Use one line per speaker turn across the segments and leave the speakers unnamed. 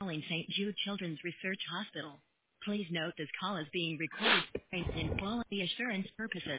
calling St. Jude Children's Research Hospital. Please note this call is being recorded for training and quality assurance purposes.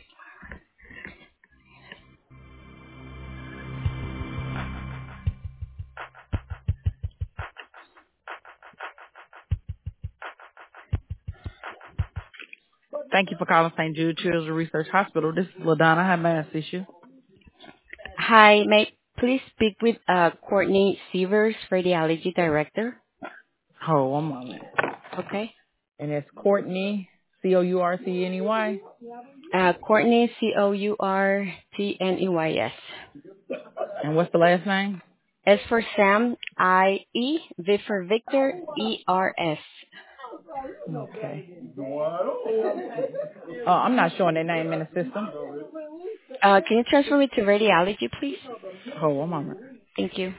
Thank you for calling St. Jude Children's Research Hospital. This is LaDonna. How may I assist you?
Hi, may I please speak with Courtney Severs, Radiology Director?
Hold one moment.
Okay.
And it's Courtney, Courtney.
Courtney, Courtneys.
And what's the last name?
S for Sam, I-E, V for Victor, E-R-S.
Okay. I'm not showing their name in the system.
Can you transfer me to radiology, please?
Hold one moment.
Thank you.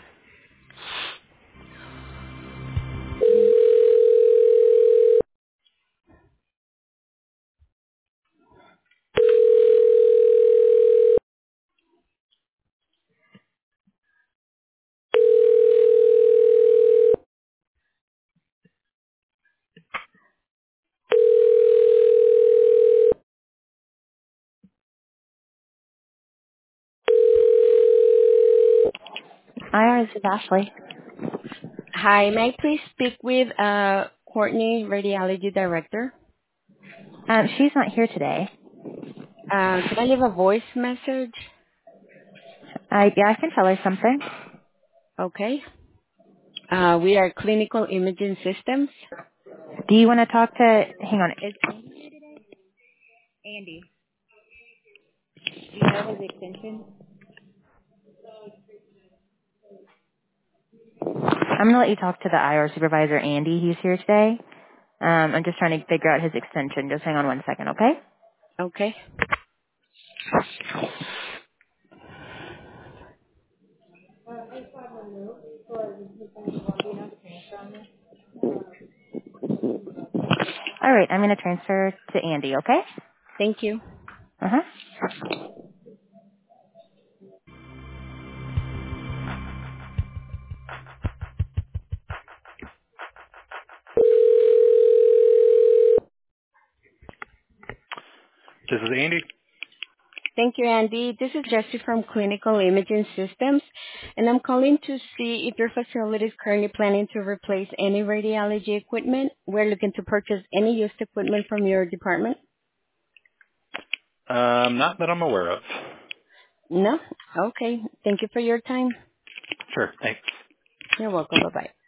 Hi, this is Ashley.
Hi, may I please speak with Courtney, Radiology Director?
She's not here today.
Can I leave a voice message?
Yeah, I can tell her something.
Okay. We are Clinical Imaging Systems.
Do you want to talk to, hang on, is Andy here today? Andy. Do you know his extension? I'm going to let you talk to the IR supervisor, Andy. He's here today. I'm just trying to figure out his extension. Just hang on one second, okay?
Okay.
All right, I'm going to transfer to Andy, okay?
Thank you.
Uh-huh.
This is Andy.
Thank you, Andy. This is Jessie from Clinical Imaging Systems, and I'm calling to see if your facility is currently planning to replace any radiology equipment. We're looking to purchase any used equipment from your department.
Not that I'm aware of.
No? Okay. Thank you for your time.
Sure. Thanks.
You're welcome. Bye-bye.